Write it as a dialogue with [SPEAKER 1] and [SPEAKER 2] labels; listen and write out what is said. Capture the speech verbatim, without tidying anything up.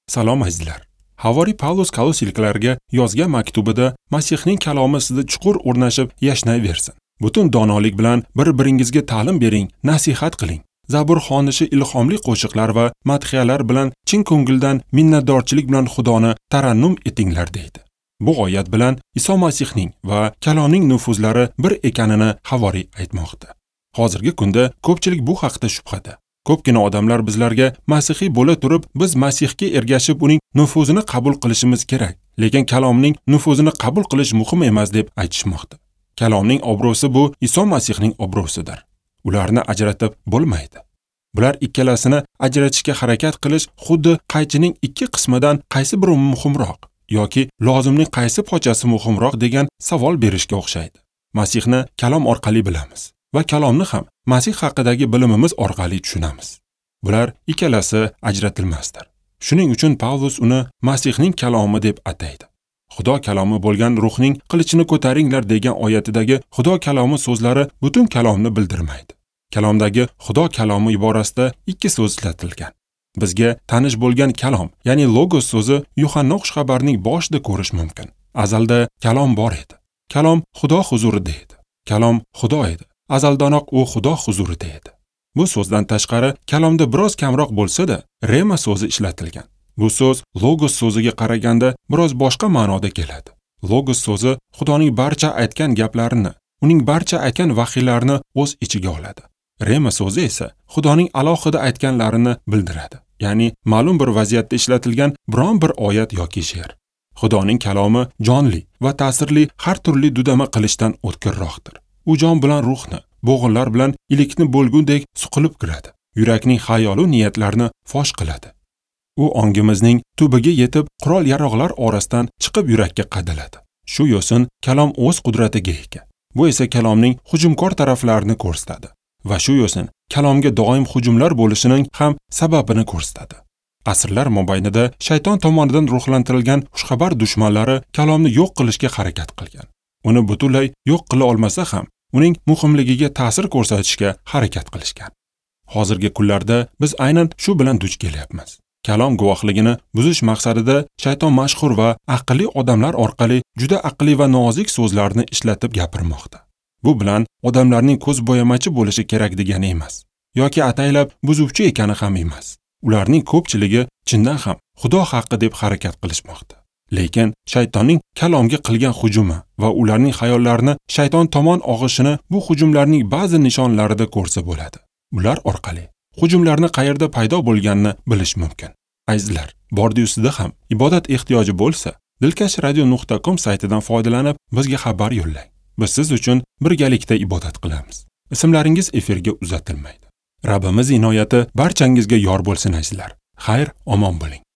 [SPEAKER 1] Salom azizlar. Havoriy Pavlus Kolosiyliklarga yozgan maktubida Masihning kalomi sizda chuqur o'rnashib yashnayversin. Butun donolik bilan bir-biringizga ta'lim bering, nasihat qiling. Zabur xonishi ilhomli qo'shiqlar va madhiyalar bilan chin ko'ngildan minnatdorchilik bilan Xudoni tarannum etinglar deydi. Bu oyat bilan Iso Masihning va kalomning nufuzlari bir ekanini Havoriy aytmoqda. Hozirgi kunda ko'pchilik bu haqda shubhada. Ko'pgina odamlar bizlarga masihiy bo'la turib, biz Masihga ergashib uning nufuzini qabul qilishimiz kerak, lekin kalomning nufuzini qabul qilish muhim emas deb aytishmoqda. Kalomning obro'si bu Iso Masihning obro'sidir. Ularni ajratib bo'lmaydi. Bular ikkalasini ajratishga harakat qilish xuddi qaychining ikki qismidan qaysi biri muhimroq yoki lozimning qaysi pochasi muhimroq degan savol berishga o'xshaydi. Masihni kalom orqali bilamiz va kalomni ham Masih haqidagi bilimimiz orqali tushunamiz. Bular ikkalasi ajratilmasdir. Shuning uchun Pavlus uni Masihning kalomi deb ataydi. Xudo kalomi bo'lgan ruhning qilichini ko'taringlar degan oyatidagi Xudo kalomi so'zlari butun kalomni bildirmaydi. Kalomdagi Xudo kalomi iborasida ikki so'z ishlatilgan. Bizga tanish bo'lgan kalom, ya'ni logos so'zi Yuhanna xushxabarining boshida ko'rish mumkin. Azalda kalom bor edi. Kalom Xudo huzurida edi. Kalom Xudo edi. Azaldanoq u Xudo huzurida edi. Bu so'zdan tashqari kalomda biroz kamroq bo'lsa-da, rema so'zi ishlatilgan. Bu so'z logos so'ziga qaraganda biroz boshqa ma'noda keladi. Logos so'zi Xudoning barcha aytgan gaplarini, uning barcha aytgan vahiylarini o'z ichiga oladi. Rema so'zi esa Xudoning alohida aytganlarini bildiradi. Ya'ni ma'lum bir vaziyatda ishlatilgan biron bir oyat yoki she'r. Xudoning kalomi jonli va ta'sirli har turli dudama qilishdan o'tkirroqdir. U jon bilan ruhni, bo'g'inlar bilan ilikni bo'lgundek suqilib kiradi. Yurakning xayolu niyatlarini fosh qiladi. U ongimizning tubiga yetib, qurol-yarog'lar orasidan chiqib yurakka qadaladi. Shu yo'sin kalom o'z qudratiga ega. Bu esa kalomning hujumkor taraflarini ko'rsatadi va shu yo'sin kalomga doim hujumlar bo'lishining ham sababini ko'rsatadi. Asrlar mobaynida shayton tomonidan ruhlantirilgan xushxabar dushmanlari kalomni yo'q qilishga harakat qilgan. Uni butunlay yo'q qila olmasa ham uning muhimligiga ta'sir ko'rsatishga harakat qilishgan. Hozirgi kunlarda biz aynan shu bilan duch kelyapmiz. Kalom guvohligini buzish maqsadida shayton mashhur va aqlli odamlar orqali juda aqlli va nozik so'zlarni ishlatib gapirmoqda. Bu bilan odamlarning ko'zbo'yamachi bo'lishi kerak degani emas, yoki ataylab buzuvchi ekani ham emas. Ularning ko'pchiligi chindan ham Xudo haqqi deb harakat qilishmoqda. Lekin shaytonning kalomga qilgan hujumi va ularning xayollarini shayton tomon og'ishini bu hujumlarning ba'zi nishonlarida ko'rsa bo'ladi. Ular orqali hujumlarni qayerda paydo bo'lganini bilish mumkin. Azizlar, bordi ustida ham ibodat ehtiyoji bo'lsa, dilkash radio nuqta com saytidan foydalanib bizga xabar yo'llang. Biz siz uchun birgalikda ibodat qilamiz. Ismlaringiz efirga uzatilmaydi. Rabbimiz inoyati barchangizga yor bo'lsin azizlar. Xayr, omon bo'ling.